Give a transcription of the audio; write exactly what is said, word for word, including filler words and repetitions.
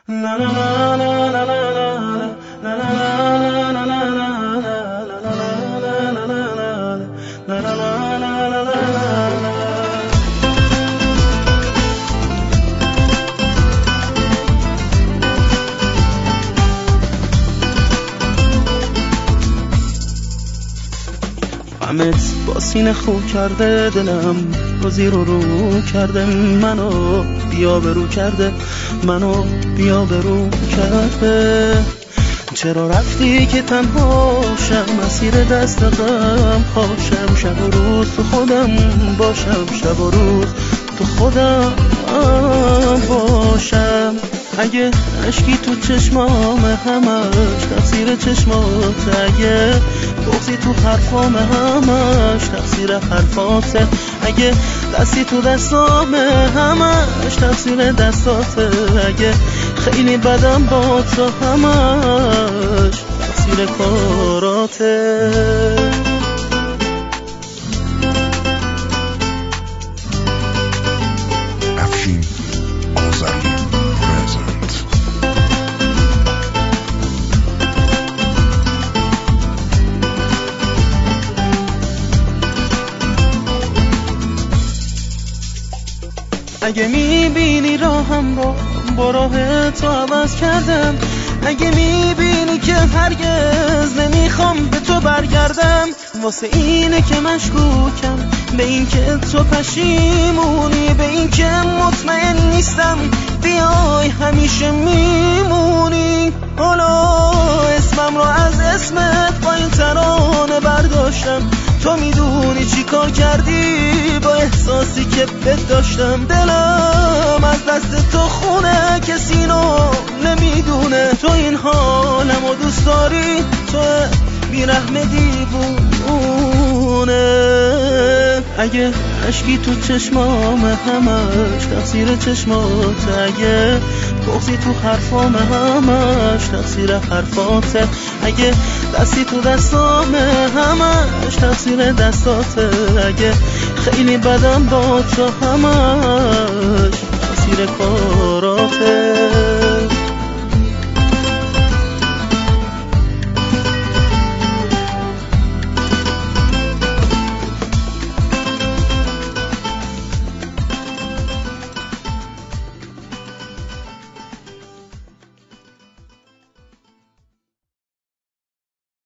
غمت با سینه خو کرده دلم رو زیر و رو کرده، منو بیا برو کرده، منو بیا برو کرده. چرا رفتی که تنها شم، مسیر دست غم پاشم، شب و روز تو خودم باشم، شب و روز تو خودم باشم. اگه اشکی تو چشمام همش تقصیر چشمات، اگه بغضی تو حرفام همش تقصیر حرفاته، اگه دستی تو دستام همش تقصیر دستاته، اگه خیلی بدم با تو همش تقصیر کاراته. اگه میبینی راهم رو با راه تو عوض کردم، اگه میبینی که هرگز نمیخوام به تو برگردم، واسه اینه که مشکوکم به این که تو پشیمونی، به این که مطمئن نیستم بیای همیشه میمونی. حالا اسمم رو از اسمت با این ترانه برداشتم، تو میدونی چی کار کردی با احساسی که بهت داشتم. دلم از دست تو خونه، کسی نو نمیدونه تو این حالمو دوست داری، تو بیرحم دیوونه. اگه اشکی تو چشمام همش تقصیر چشمات، اگه بغضی تو حرفام همش تقصیر حرفاته، اگه دستی تو دستام همش تقصیر دستاته، اگه خیلی بدم با تو همش تقصیر کاراته.